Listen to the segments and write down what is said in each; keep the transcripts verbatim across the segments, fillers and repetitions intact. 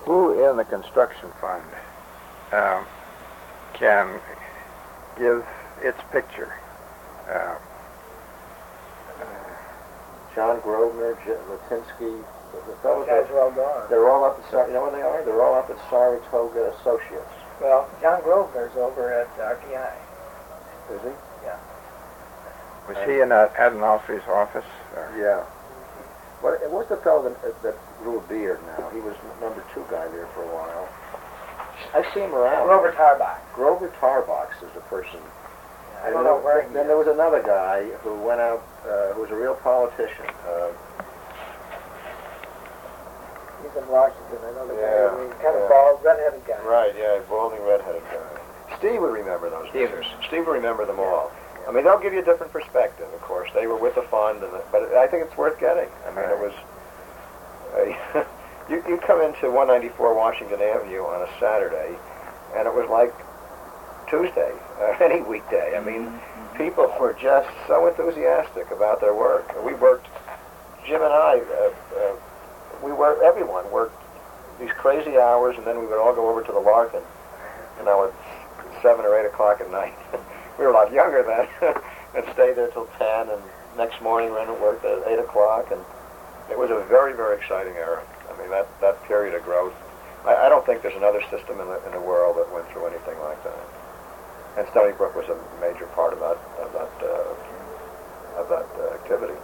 Who in the construction fund um, can give its picture? Uh, John Grosvenor, J- Latinsky, the, the fellows. Guys are all gone. They're all up at Sar- you know where they are? They're all up at Saratoga Associates. Well, John Grosvenor's over at R T I. Is he? Yeah. was he in uh, Adinolfi's office? Or? Yeah. What, what's the fellow that, that grew a beard now? He was number two guy there for a while. I see him around. Grover Tarbach. Grover Tarbox is the person. I don't know where he Then is. there was another guy who went out, uh, who was a real politician. Uh, He's in Washington. I know the Yeah, guy. He's kind yeah. of bald, red-headed guy. right, yeah, balding, red-headed guy. Steve would remember those Steve. names. Steve would remember them all. I mean, they'll give you a different perspective, of course. They were with the fund, and the, but I think it's worth getting. I mean, it was... Uh, you, you come into one ninety-four Washington Avenue on a Saturday, and it was like Tuesday, uh, any weekday. I mean, Mm-hmm. people were just so enthusiastic about their work. We worked, Jim and I, uh, uh, we worked, everyone worked these crazy hours, and then we would all go over to the Larkin, you know, at seven or eight o'clock at night. We were a lot younger then, and stayed there till ten, and next morning ran to work at eight o'clock, and it was a very, very exciting era. I mean, that, that period of growth. I, I don't think there's another system in the, in the world that went through anything like that. And Stony Brook was a major part of that, of that, uh, of that uh, activity.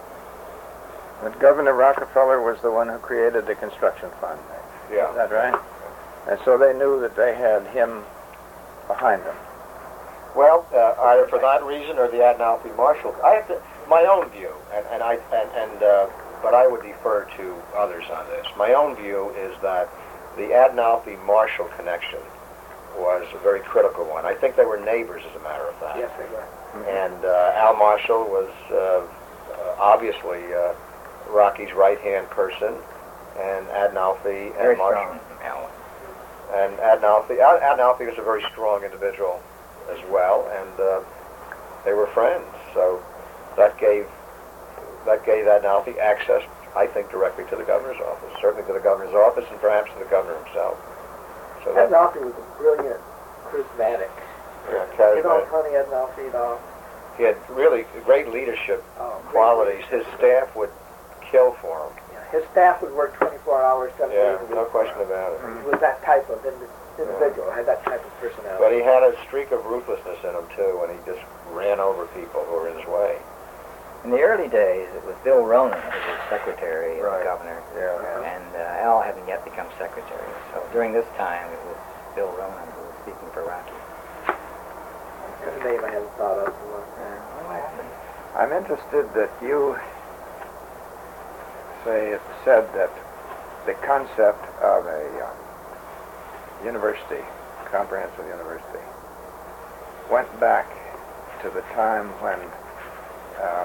But Governor Rockefeller was the one who created the construction fund. Yeah. Is that right? And so they knew that they had him behind them. Well, uh, either for that reason or the Adinolfi Marshall. I have to, my own view, and, and I and, and uh, but I would defer to others on this. My own view is that the Adinolfi Marshall connection was a very critical one. I think they were neighbors, as a matter of fact. Yes, they were. Mm-hmm. And uh, Al Marshall was uh, uh, obviously uh, Rocky's right-hand person, and Adinolfi and Very Marshall. strong, Al. And Adinolfi, Ad- Adinolfi was a very strong individual as well, and uh, they were friends. So that gave that gave Adinolfi access, I think, directly to the governor's office, certainly to the governor's office, and perhaps to the governor himself. So that, Adinolfi was a brilliant, charismatic. yeah, You know, charismatic. Tony Adinolfi at all? He had really great leadership Oh, great qualities. His staff would kill for him. Yeah, his staff would work twenty-four hours, seven Yeah, days a week. no question about it. He was that type of indi- individual, had that type of personality. But he had a streak of ruthlessness in him too, and he just ran over people who were in his way. In the early days, it was Bill Ronan who was secretary of Right. the governor, Yeah. and uh, Al hadn't yet become secretary. So during this time, it was Bill Ronan who was speaking for Rocky. That's a name I hadn't thought of for a long time. I'm interested that you say said that the concept of a uh, university, comprehensive university, went back to the time when, uh,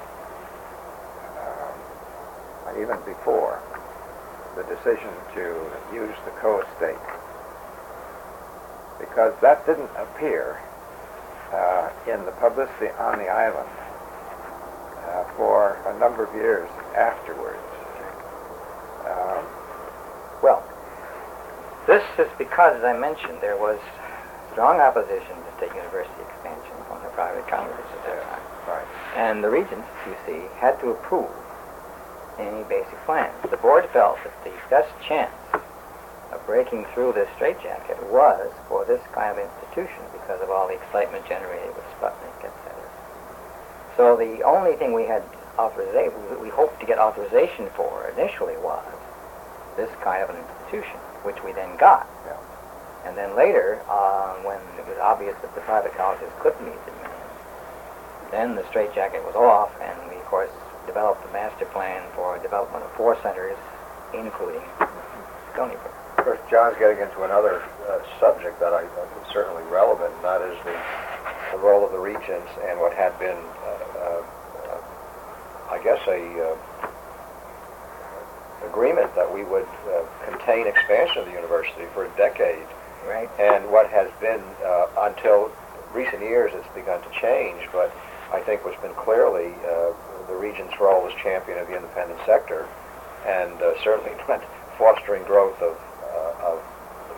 uh, even before, the decision to use the co-estate, because that didn't appear uh, in the publicity on the island uh, for a number of years afterwards. Um, Well, this is because, as I mentioned, there was strong opposition to state university expansion from the private colleges at that time. right. And the regents, you see, had to approve any basic plans. The board felt that the best chance of breaking through this straitjacket was for this kind of institution because of all the excitement generated with Sputnik, et cetera. So the only thing we had authorization, we hoped to get authorization for initially was this kind of an institution, which we then got. Yeah. And then later, uh, when it was obvious that the private colleges could meet the demand, then the straitjacket was off, and we, of course, developed a master plan for development of four centers, including Stony Brook. Of course, John's getting into another uh, subject that I think is certainly relevant, and that is the, the role of the regents and what had been, uh, uh, uh, I guess, a uh, agreement that we would uh, contain expansion of the university for a decade. Right. And what has been, uh, until recent years, it's begun to change, but I think what's been clearly uh, the regent's role as champion of the independent sector, and uh, certainly fostering growth of, uh, of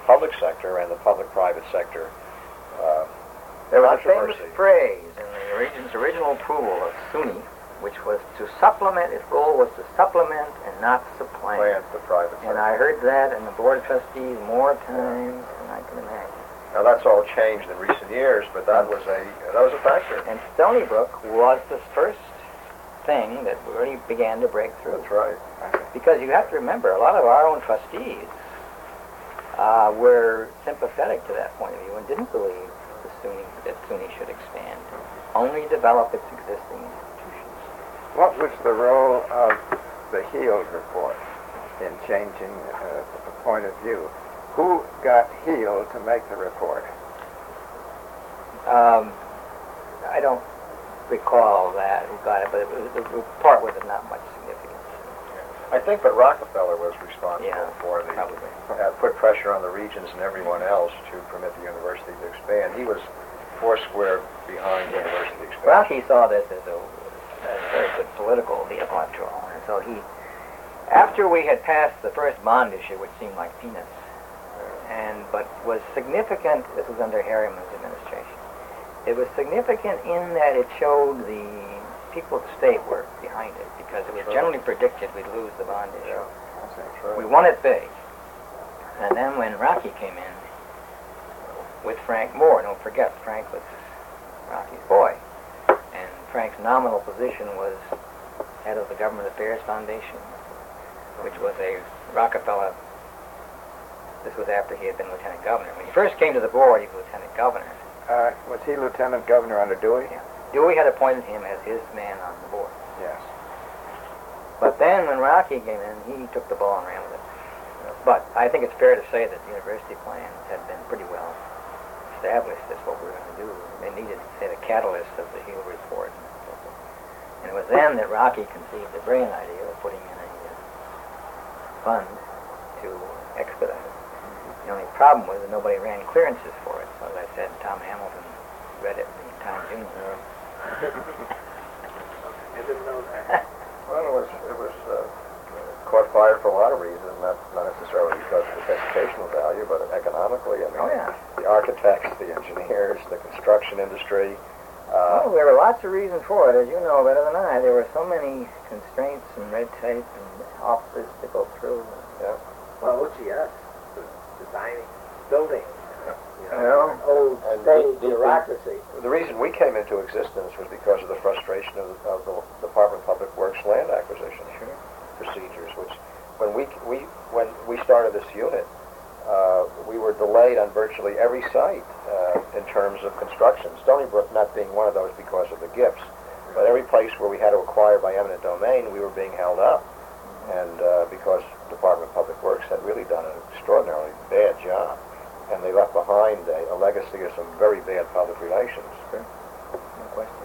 public sector and the public-private sector uh, There was a famous controversy. phrase in the region's original approval of SUNY, which was to supplement, its goal was to supplement and not supplant. Plant the private sector. And I heard that in the Board of Trustees more times than I can imagine. Now that's all changed in recent years, but that was a that was a factor. And Stony Brook was the first thing that really began to break through. That's right. Because you have to remember, a lot of our own trustees uh, were sympathetic to that point of view and didn't believe the SUNY, that SUNY should expand, only develop its existing institutions. What was the role of the Heald report in changing uh, the point of view? Who got Heald to make the report? Um, I don't recall that, who got it, but it was, the report was of not much significance. I think that Rockefeller was responsible Yeah, for the probably. uh, put pressure on the regions and everyone else to permit the university to expand. He was foursquare behind the university expansion. Rocky saw this as a, a very good political deal after all, and so he, after we had passed the first bond issue, which seemed like peanuts, and but was significant, this was under Harriman's administration, it was significant in that it showed the people of the state were behind it, because it was generally predicted we'd lose the bond issue. Yeah, that's right. We won it big. And then when Rocky came in with Frank Moore, don't forget, Frank was Rocky's boy, and Frank's nominal position was head of the Government Affairs Foundation, which was a Rockefeller. This was after he had been lieutenant governor. When he first came to the board, he was lieutenant governor. Uh, was he lieutenant governor under Dewey? Yeah. Dewey had appointed him as his man on the board. Yes. But then when Rocky came in, he took the ball and ran with it. But I think it's fair to say that the university plans had been pretty well established as what we were going to do. They needed, say, the catalyst of the Heald report. And so forth. And it was then that Rocky conceived the brilliant idea of putting in a uh, fund to expedite it. The only problem was that nobody ran clearances for it. So as I said, Tom Hamilton read it in the Times Union. I didn't know that. Well, it was it was uh, caught fire for a lot of reasons, not not necessarily because of its educational value, but economically. I mean, Oh, yeah. the architects, the engineers, the construction industry. Uh, Oh, there were lots of reasons for it, as you know better than I. There were so many constraints and red tape and offices to go through. yeah. Well, look at us, designing, building, you Yeah. know, old And state the- the- bureaucracy. The reason we came into existence was because of the frustration of, of the Department of Public Works land acquisition procedures, which when we we when we started this unit, uh, we were delayed on virtually every site uh, in terms of construction. Stony Brook not being one of those because of the gifts, but every place where we had to acquire by eminent domain, we were being held up, and uh, because the Department of Public Works had really done an extraordinarily bad job, and they left behind a, a legacy of some very bad public relations. No question.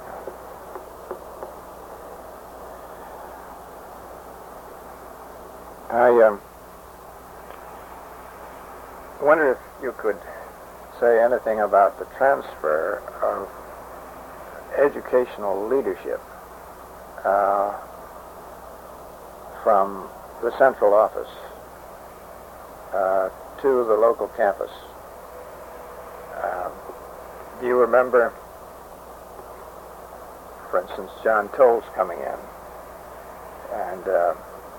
I um, wonder if you could say anything about the transfer of educational leadership uh, from the central office uh, to the local campus. Um, do you remember, for instance, John Tolles coming in and uh,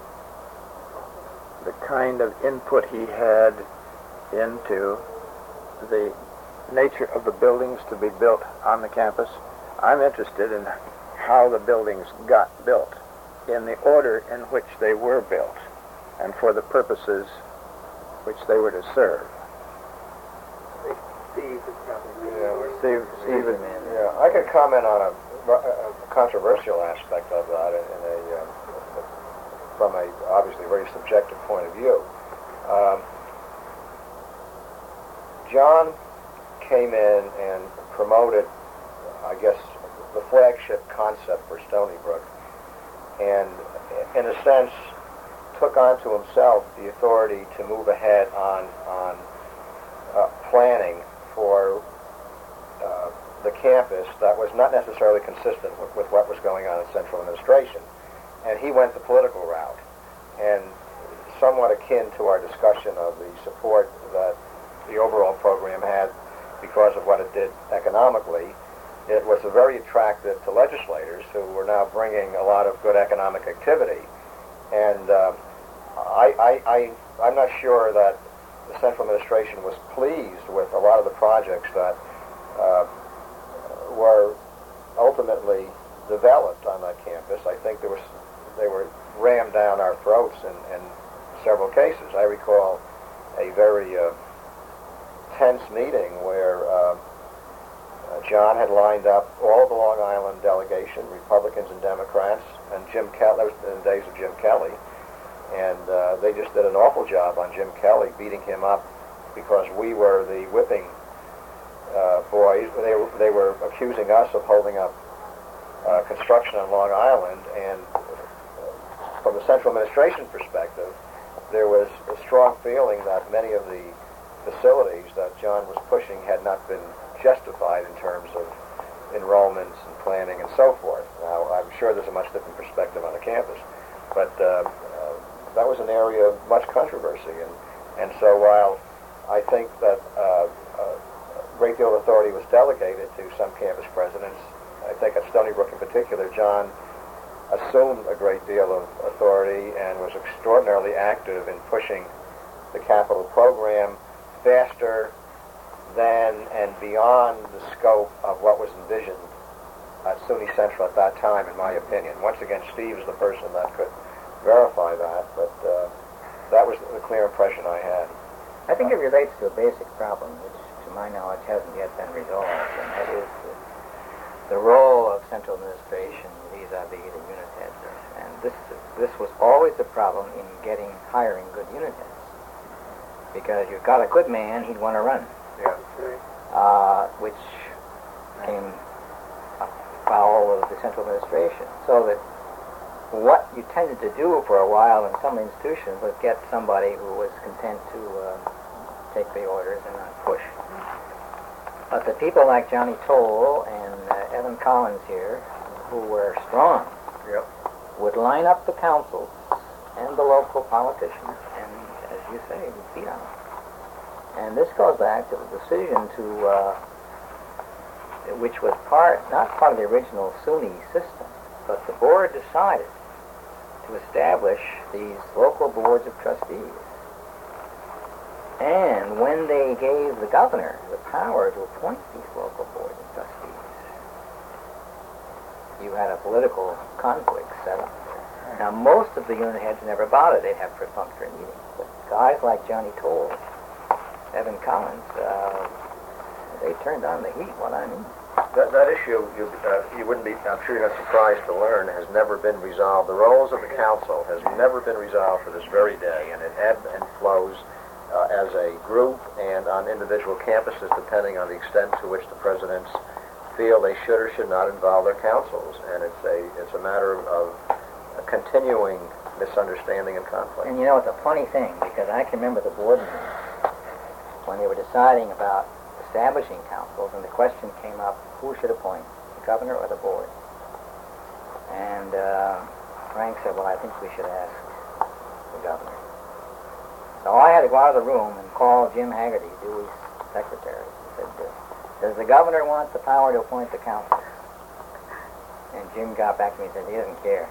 the kind of input he had into the nature of the buildings to be built on the campus? I'm interested in how the buildings got built, in the order in which they were built, and for the purposes which they were to serve. Steve is probably... Yeah, we're- Steve, Steve, Steve, man. Yeah, I could comment on a, a controversial aspect of that in, in a uh, from a obviously very subjective point of view. Um, John came in and promoted, I guess, the flagship concept for Stony Brook, and in a sense took onto himself the authority to move ahead on on uh, planning for uh, the campus that was not necessarily consistent with, with what was going on in central administration. And he went the political route. And somewhat akin to our discussion of the support that the overall program had because of what it did economically. It was very attractive to legislators who were now bringing a lot of good economic activity. And uh, I, I, I, I'm not sure that the Central Administration was pleased with a lot of the projects that uh, were ultimately developed on that campus. I think there was, they were rammed down our throats in, in several cases. I recall a very uh, tense meeting where uh, uh, John had lined up all of the Long Island delegation, Republicans and Democrats, and Jim Kelly. That was in the days of Jim Kelly, and uh, they just did an awful job on Jim Kelly, beating him up because we were the whipping uh, boys. They were, they were accusing us of holding up uh, construction on Long Island, and from the Central Administration perspective, there was a strong feeling that many of the facilities that John was pushing had not been justified in terms of enrollments and planning and so forth. Now, I'm sure there's a much different perspective on the campus, but uh, uh, that was an area of much controversy. And, and so while I think that uh, a great deal of authority was delegated to some campus presidents, I think at Stony Brook in particular, John assumed a great deal of authority and was extraordinarily active in pushing the capital program faster than and beyond the scope of what was envisioned at SUNY Central at that time, in my opinion. Once again, Steve is the person that could verify that, but uh, that was the clear impression I had. I think it relates to a basic problem, which, to my knowledge, hasn't yet been resolved, and that is the, the role of central administration vis-a-vis the unit heads. And this this was always the problem in getting hiring good unit heads. Because you've got a good man, he'd want to run. Yeah. Uh, which came foul of the central administration. So that what you tended to do for a while in some institutions was get somebody who was content to uh, take the orders and not push. But the people like Johnny Toll and uh, Evan Collins here, who were strong, Yep. would line up the councils and the local politicians, and as you say, would beat on them. And this goes back to the decision to, uh, which was part, not part of the original SUNY system, but the board decided to establish these local boards of trustees. And when they gave the governor the power to appoint these local boards of trustees, you had a political conflict set up there. Now, most of the unit heads never bothered. They'd have perfunctory meetings. But guys like Johnny Toll, Evan Collins, uh, they turned on the heat, what I mean. That, that issue, you, uh, you wouldn't be, I'm sure you're not surprised to learn, has never been resolved. The roles of the council has never been resolved to this very day, and it ebbs and flows uh, as a group and on individual campuses, depending on the extent to which the presidents feel they should or should not involve their councils. And it's a, it's a matter of a continuing misunderstanding and conflict. And you know, it's a funny thing, because I can remember the board meetings when they were deciding about establishing councils, and the question came up, who should appoint, the governor or the board? And uh, Frank said, well, I think we should ask the governor. So I had to go out of the room and call Jim Haggerty, Dewey's secretary. He said, does the governor want the power to appoint the council? And Jim got back to me and said, he doesn't care.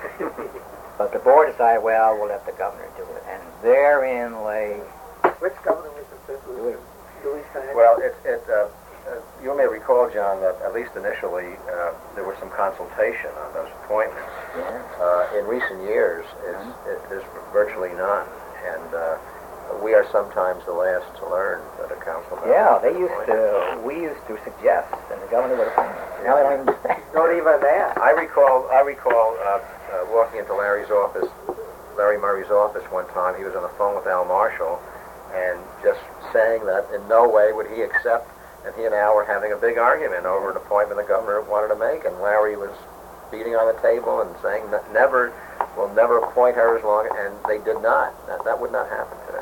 But the board decided, well, we'll let the governor do it. And therein lay... Which governor was it? This was Dewey. Dewey Stein? Well, it, it, uh, uh, you may recall, John, that at least initially uh, there was some consultation on those appointments. Yeah. Uh, in recent years, it's, it, there's virtually none, and uh, we are sometimes the last to learn that a council member Yeah, is they used appointed. to, we used to suggest, and the governor would appoint them. Now they don't even do that. Not even that. I recall, I recall uh, uh, walking into Larry's office, Larry Murray's office one time. He was on the phone with Al Marshall, and just saying that in no way would he accept, and he and Al were having a big argument over an appointment the governor wanted to make, and Larry was beating on the table and saying, never, we'll never appoint her as long, and they did not. That, that would not happen today.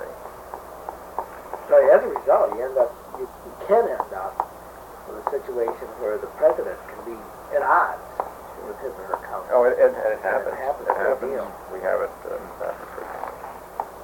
So as a result, you end up, you, you can end up with a situation where the president can be at odds with his or her council. Oh, it, it, it happens. It happens. It happens. Deal. We have it uh, happen frequently.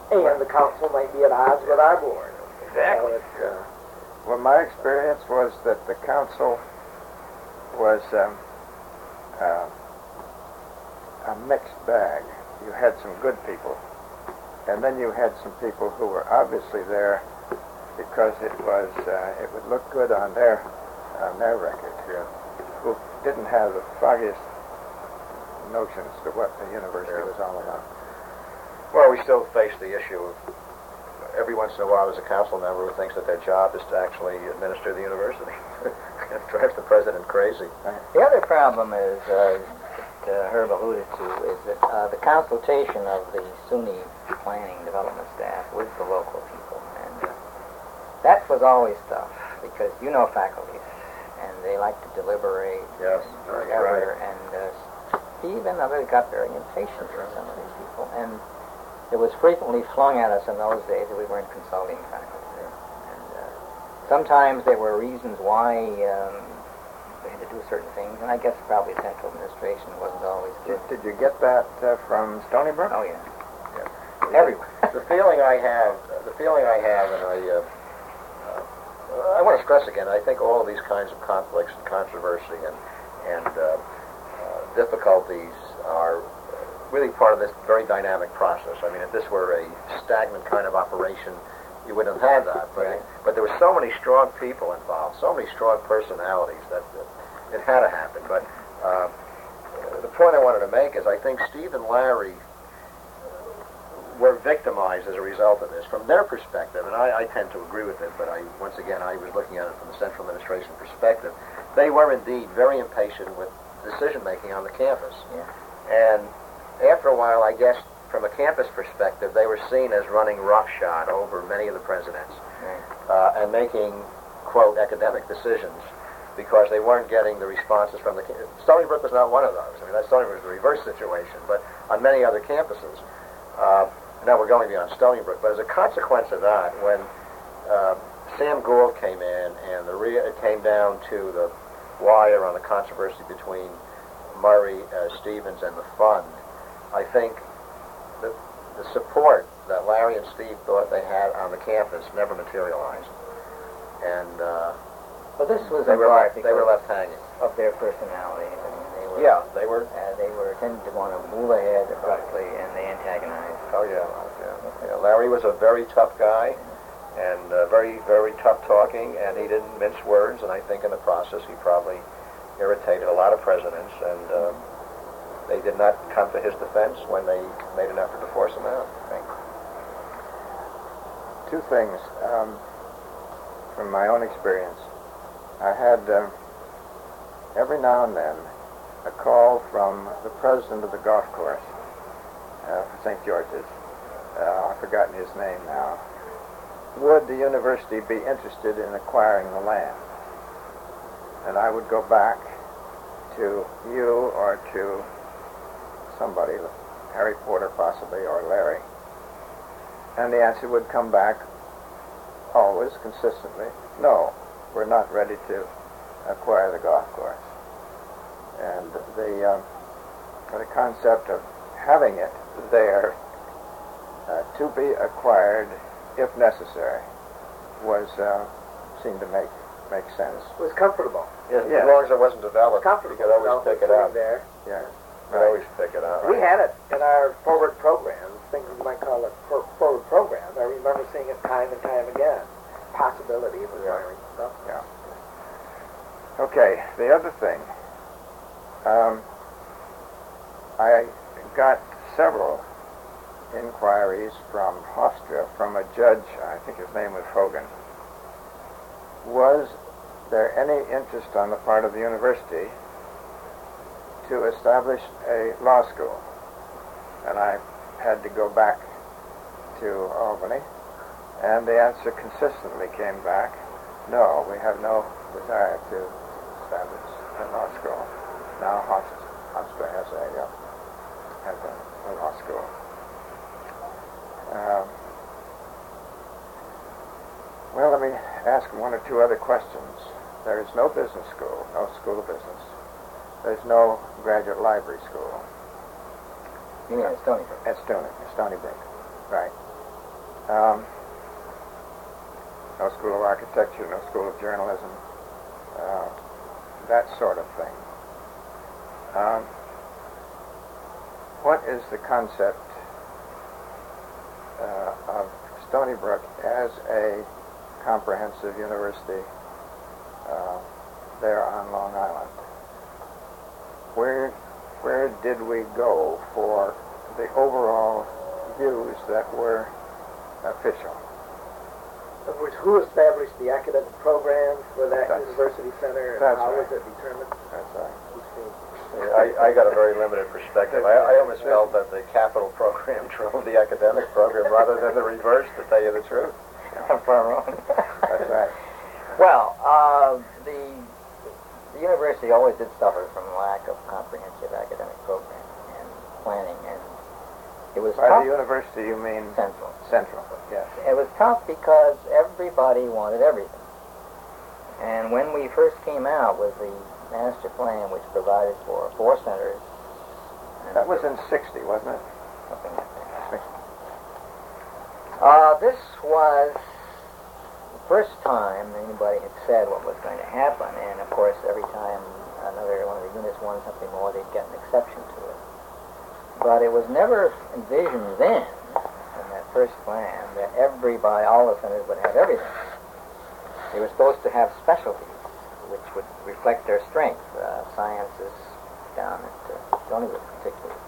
And the council might be at odds with our board. Exactly. So it's, uh, Well, my experience was that the council was um, uh, a mixed bag. You had some good people, and then you had some people who were obviously there because it was uh, it would look good on their on their record. Yeah. Who didn't have the foggiest notion as to what the university was all about. Well, we still face the issue of every once in a while there's a council member who thinks that their job is to actually administer the university. It drives the president crazy. The other problem is, uh, that uh, Herb alluded to, is that uh, the consultation of the SUNY planning development staff with the local people. And uh, that was always tough, because you know faculties, and they like to deliberate. Yes, and right, whatever, and uh, Stephen uh, really got very impatient with some of these people. And it was frequently flung at us in those days that we weren't consulting faculty. And uh, sometimes there were reasons why um, they had to do certain things, and I guess probably central administration wasn't always good. Did, did you get that uh, from Stony Brook? Oh, yeah. Yeah. Everywhere. The feeling I have, the feeling I have, and I, uh, uh, I want to stress again, I think all of these kinds of conflicts and controversy and, and uh, uh, difficulties are really part of this very dynamic process. I mean, if this were a stagnant kind of operation, you wouldn't have had that. But, Right. but there were so many strong people involved, so many strong personalities that, that it had to happen. But uh, the point I wanted to make is I think Steve and Larry were victimized as a result of this. From their perspective, and I, I tend to agree with it, but I once again, I was looking at it from the central administration perspective, they were indeed very impatient with decision-making on the campus. Yeah. And after a while, I guess, from a campus perspective, they were seen as running roughshod over many of the presidents Right. uh, and making, quote, academic decisions because they weren't getting the responses from the campus. Stony Brook was not one of those. I mean, that Stony Brook was a reverse situation, but on many other campuses. Uh, now we're going beyond Stony Brook, but as a consequence of that, when uh, Sam Gould came in and the re- it came down to the wire on the controversy between Murray, uh, Stevens, and the fund, I think the, the support that Larry and Steve thought they had on the campus never materialized. And uh, But this was they, in were part left, they were because left hanging. of their personalities. I mean, they were, Yeah, they were. uh, they were tended to want to move ahead abruptly, and they antagonized. Oh, yeah. yeah. yeah. Larry was a very tough guy and uh, very, very tough talking, and he didn't mince words, and I think in the process he probably irritated a lot of presidents, and uh, they did not come to his defense when they made an effort to force him out. Right. Two things um, from my own experience. I had uh, every now and then a call from the president of the golf course uh, for Saint George's. Uh, I've forgotten his name now. Would the university be interested in acquiring the land? And I would go back to you or to somebody, Harry Porter possibly, or Larry. And the answer would come back always consistently, no, we're not ready to acquire the golf course. And the, um, the concept of having it there uh, to be acquired if necessary was uh, seemed to make make sense. it was comfortable. Yes, Yeah. as long as it wasn't developed, Comfortable. you could always Well, pick it sitting up. there. Yeah. You could always pick it up. We had it in our forward programs, things we might call it for, forward programs. I remember seeing it time and time again. Possibility of acquiring stuff. Okay, the other thing, um, I got several inquiries from Hofstra, from a judge, I think his name was Hogan. Was there any interest on the part of the university to establish a law school? And I had to go back to Albany, and the answer consistently came back, no, we have no desire to establish a law school. Now Hofstra has a, uh, has a, a law school. Um, well, let me ask one or two other questions. There is no business school, no school of business. There's no graduate library school. You mean at Stony Brook? At Stony, Stony Brook, right. Um, no school of architecture, no school of journalism, uh, that sort of thing. Um, what is the concept uh, of Stony Brook as a comprehensive university uh, there on Long Island? Where, where did we go for the overall views that were official? In other words, who established the academic programs for that That's- university center, and that's how right. was it determined? That's right. I, I got a very limited perspective. I, I almost felt that the capital program drove the academic program rather than the reverse, to tell you the truth. How far wrong. That's right. Well, uh, the, the university always did suffer from lack of comprehensive academic program and planning, and it was By tough. the university, you mean Central. Central, yes. It was tough because everybody wanted everything. And when we first came out with the master plan, which provided for four centers, and That was in sixty, wasn't it? something like that. Uh, this was the first time anybody had said what was going to happen, and of course, every time another one of the units wanted something more, they'd get an exception to it. But it was never envisioned then, in that first plan, that everybody, all the centers would have everything. They were supposed to have specialties, which would reflect their strength. Uh, sciences down at uh, Stony Brook particularly.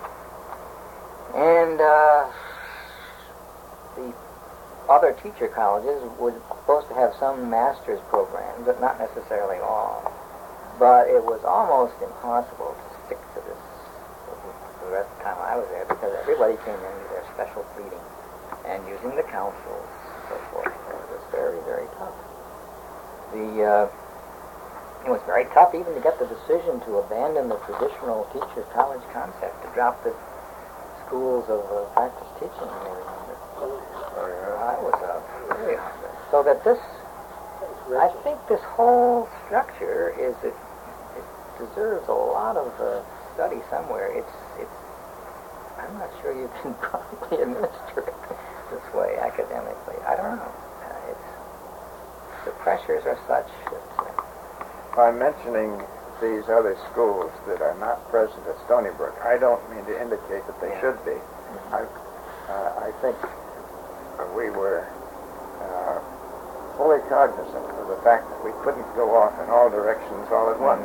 And uh, the other teacher colleges were supposed to have some master's programs, but not necessarily all. But it was almost impossible to stick to this for the rest of the time I was there, because everybody came in with their special pleading and using the councils and so forth. So it was very, very tough. The uh, It was very tough even to get the decision to abandon the traditional teacher college concept, to drop the schools of uh, practice teaching and everything. Oh, yeah. I was uh, very hungry. So that this, I think this whole structure is, it, it deserves a lot of uh, study somewhere. It's, it's, I'm not sure you can probably administer it this way academically. I don't know. Uh, it's, the pressures are such that... Uh, By mentioning these other schools that are not present at Stony Brook, I don't mean to indicate that they Yeah. should be. I, uh, I think we were uh, fully cognizant of the fact that we couldn't go off in all directions all at once.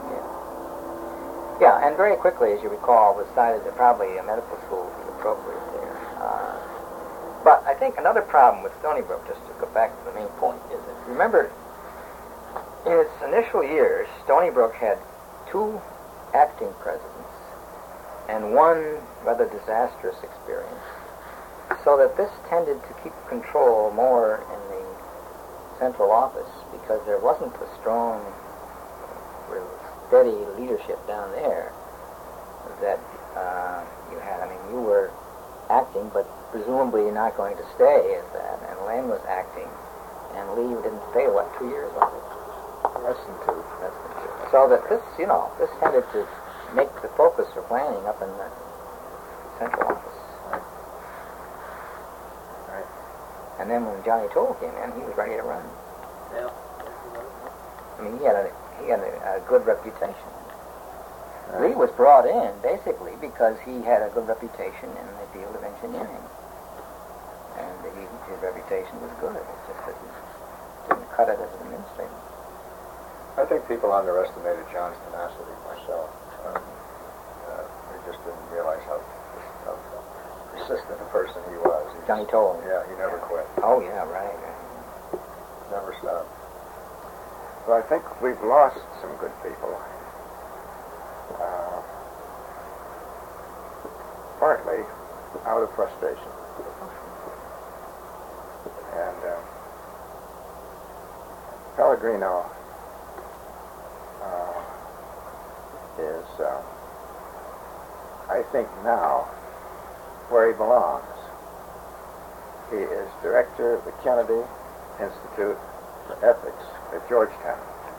Yeah, and very quickly, as you recall, was decided that probably a medical school would be appropriate there. Uh, but I think another problem with Stony Brook, just to go back to the main point, is that, remember, in its initial years, Stony Brook had two acting presidents and one rather disastrous experience, so that this tended to keep control more in the central office, because there wasn't a strong, real steady leadership down there that uh, you had. I mean, you were acting, but presumably you're not going to stay as that, and Len was acting, and Lee didn't stay, what, two years, was it? Less than two. Less than two. So that this, you know, this tended to make the focus for planning up in the central office. Right. Right. And then when Johnny Toll came in, he was ready to run. Yeah. I mean, he had a he had a, a good reputation. Right. Lee was brought in basically because he had a good reputation in the field of engineering, and he, his reputation was good. It's just that he didn't cut it as an administrator. I think people underestimated John's tenacity myself. Um, uh, they just didn't realize how, how persistent a person he was. He Johnny Toll. Yeah, he never quit. Oh yeah, right. right. Never stopped. So I think we've lost some good people. Uh, partly out of frustration. And uh, Pellegrino uh, is, uh, I think now, where he belongs. He is director of the Kennedy Institute for Ethics at Georgetown.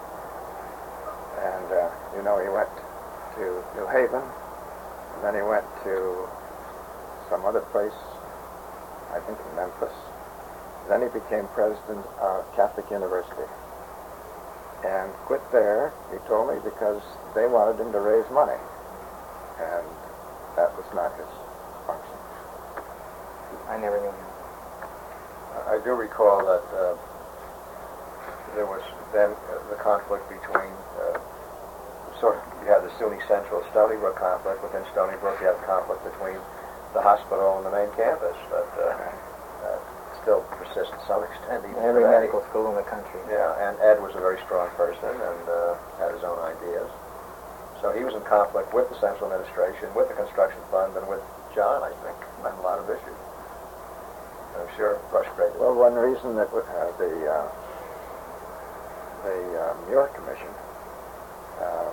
And, uh, you know, he went to New Haven, and then he went to some other place. I think in Memphis. Then he became president of Catholic University and quit there, he told me, because they wanted him to raise money. And that was not his function. I never knew him. I do recall that uh, there was then uh, the conflict between, uh, sort of, you had the SUNY Central Stony Brook conflict. Within Stony Brook, you had conflict between the hospital and the main campus, but uh, uh, still persists to some extent. Even Every today. medical school in the country. Yeah, and Ed was a very strong person and uh, had his own ideas. So he was in conflict with the central administration, with the construction fund, and with John, I think, on a lot of issues. I'm sure frustrated. Well, one reason that uh, the uh, the uh, Muir Commission uh,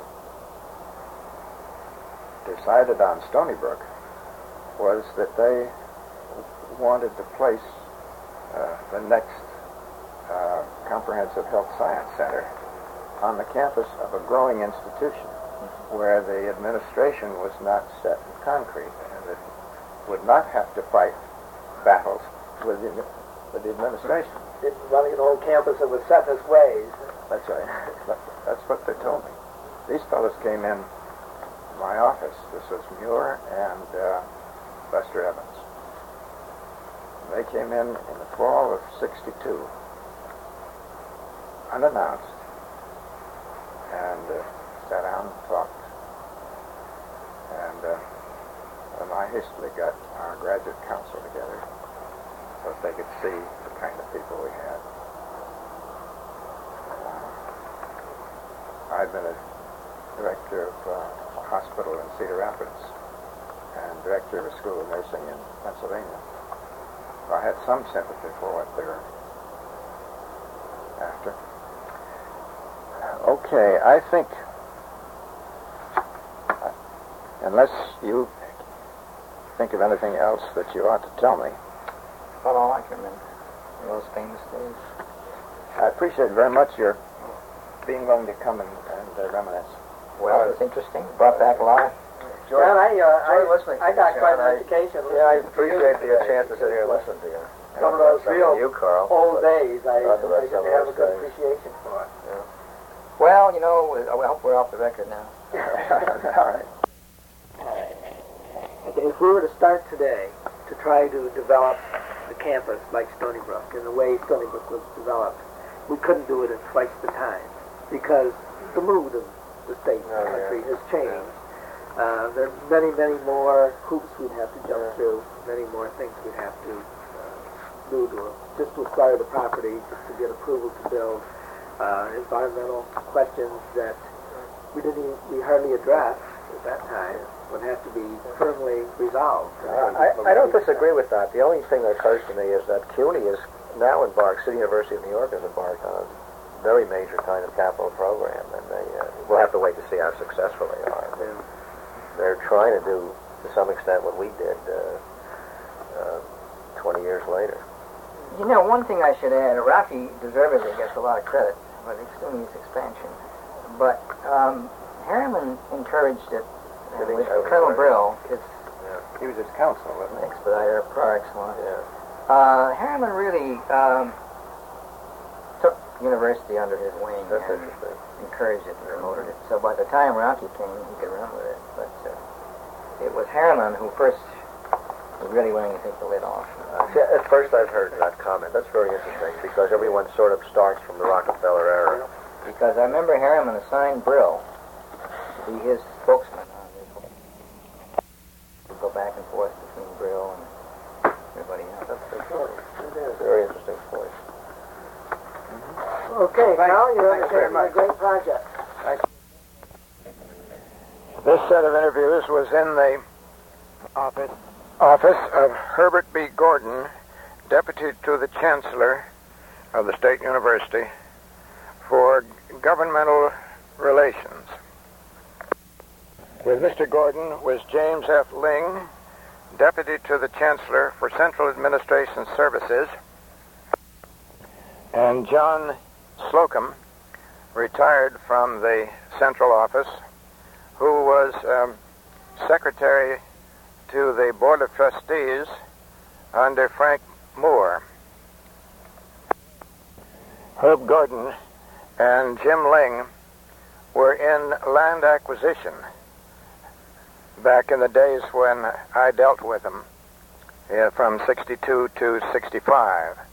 decided on Stony Brook was that they wanted to place uh, the next uh, Comprehensive Health Science Center on the campus of a growing institution where the administration was not set in concrete and it would not have to fight battles with the, with the administration. Didn't running an old campus that was set in its ways. That's right. That's what they told me. These fellows came in my office. This was Muir and uh, Lester Evans. They came in in the fall of sixty-two, unannounced, and uh, sat down and talked. And uh, um, I hastily got our graduate council together so that they could see the kind of people we had. Uh, I'd been a director of uh, a hospital in Cedar Rapids and director of a school of nursing in Pennsylvania. So I had some sympathy for what they were after. Okay, I think, uh, unless you think of anything else that you ought to tell me. About all I can remember. Those famous days. I appreciate very much your being willing to come and, and uh, reminisce. Well, it's interesting. Brought back a lot. Enjoy, John, I, uh, enjoy I, listening to I you, got John. quite an I- education. Yeah, I listening to appreciate you the today. chance to sit here and listen to you. Some of those Some real you, Carl. old days, I, Not the I rest just of have a those good days. appreciation for it. Well, you know, I hope we're off the record now. All right. Okay, if we were to start today to try to develop the campus like Stony Brook in the way Stony Brook was developed, we couldn't do it in twice the time because the mood of the state and Oh, the country yeah. has changed. Uh, there are many, many more hoops we'd have to jump Yeah. through, many more things we'd have to uh, do to just to acquire the property, just to get approval to build, uh, environmental questions that we didn't even, we hardly addressed at that time would have to be firmly resolved. I, I don't disagree with that. The only thing that occurs to me is that CUNY is now embarked, City University of New York is embarked on a very major kind of capital program, and they, uh, we'll have to wait to see how successful they are. Yeah. They're trying to do, to some extent, what we did uh, uh, twenty years later. You know, one thing I should add, Rocky deservedly gets a lot of credit for the SUNY's expansion, but um, Harriman encouraged it uh, Did he? with I was Colonel wondering. Brill, his He was his counsel, wasn't he? expediter par excellence. Yeah. Uh, Harriman really um, took the university under his wing That's and interesting. encouraged it and promoted it. So by the time Rocky came, he could run with it. But uh, it was Harriman who first was really willing to take the lid off. Uh, see, at first I've heard that comment. That's very interesting because everyone sort of starts from the Rockefeller era. Because I remember Harriman assigned Brill to be his spokesman on this whole. He'd go back and forth between Brill and everybody else. That's a very, very interesting point. Okay, Thank- Carl, you're thanks very undertaking a much. great project. This set of interviews was in the office office of Herbert B. Gordon, Deputy to the Chancellor of the State University for Governmental Relations. With Mister Gordon was James F. Ling, Deputy to the Chancellor for Central Administration Services, and John Slocum, retired from the Central Office, who was um, Secretary to the Board of Trustees under Frank Moore, Herb Gordon, and Jim Ling were in land acquisition back in the days when I dealt with them, uh, from sixty-two to sixty-five.